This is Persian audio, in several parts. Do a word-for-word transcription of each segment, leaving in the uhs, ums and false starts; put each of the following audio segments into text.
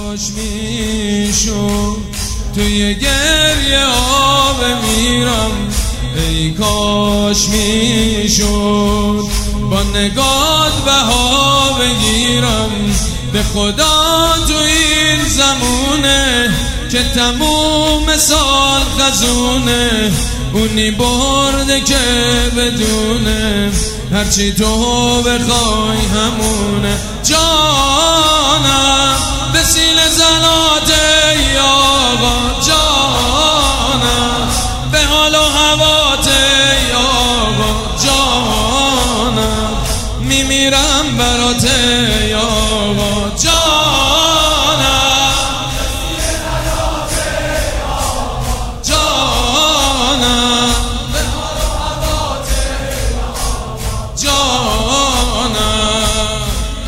کاش میشد توی گریه ها بمیرم، ای کاش میشد با نگات بها بگیرم. به خدا تو این زمونه که تموم سال خزونه، اونی برده که بدونه هرچی تو بخوای همونه. جانم به سیل زنات ای آقا، جانم به حال و هوات ای آقا، جانم میمیرم برات ای آقا، جانم جانم به حال و هوات ای آقا، جانم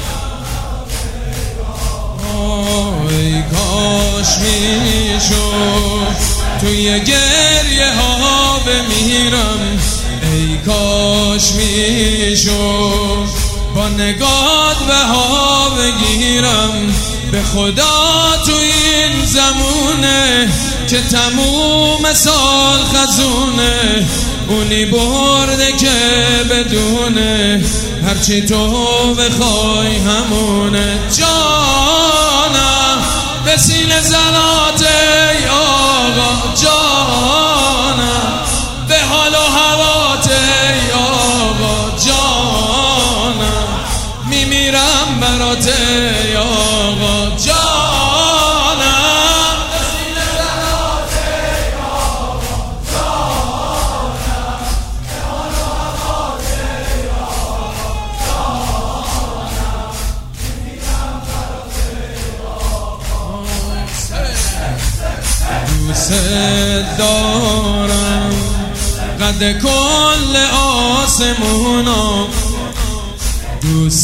ای کاش میشد توی گریه ها بمیرم، ای کاش میشد با نگات بها بگیرم. به خدا تو این زمونه که تموم سال خزونه، اونی برده که بدونه هرچی تو بخوای همونه. جانم به سینه زنات ای آقا، جانم به حال و هوات ای آقا، جانم میمیرم برات ای آقا، جانم به سینه زنات ای آقا، جانم به حال و هوات ای آقا، جانم میمیرم برات ای آقا. دوست دارم قد کل آسمونا، دوست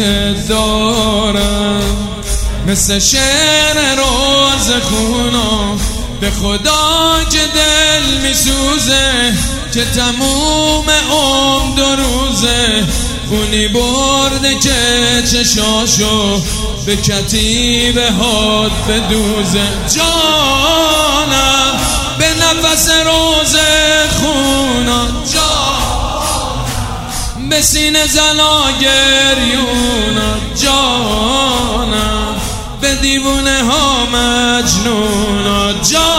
دارم مثل شعر روز خونا. به خدا که دل میسوزه که تموم عمر دو روزه، اونی برده که چشاشو به کتیبه هات بدوزه. جانم به نفس روز خونا، جانم به سینه زنا گریونا، جانم به دیوونه ها مجنونا،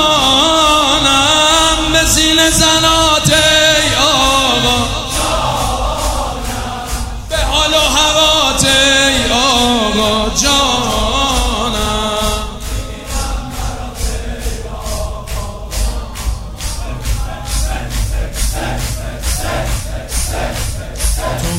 جانم به سینه زنات ای آقا، جانم به حال و هوات ای آقا، جانم تو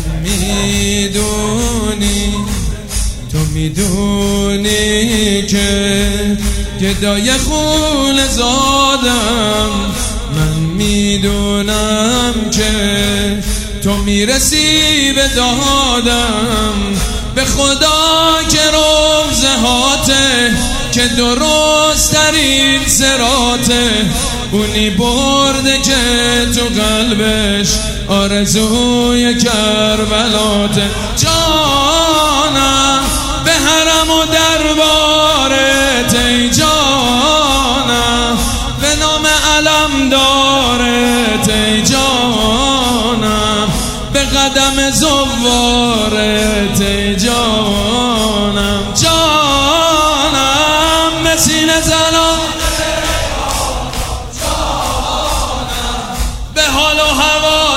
میدونی تو میدونی که گدای خون زادم، من میدونم که تو میرسی به دادم. به خدا که روزهاته که درست ترین سراته، اونی برده که تو قلبش آرزوی کربلاته. جانم به حرم و دربارت ای جانم، به نام علم دارت ای جانم، به قدم زوارت ای جانم، جانم به سینه زنان، جانم به حال و هوا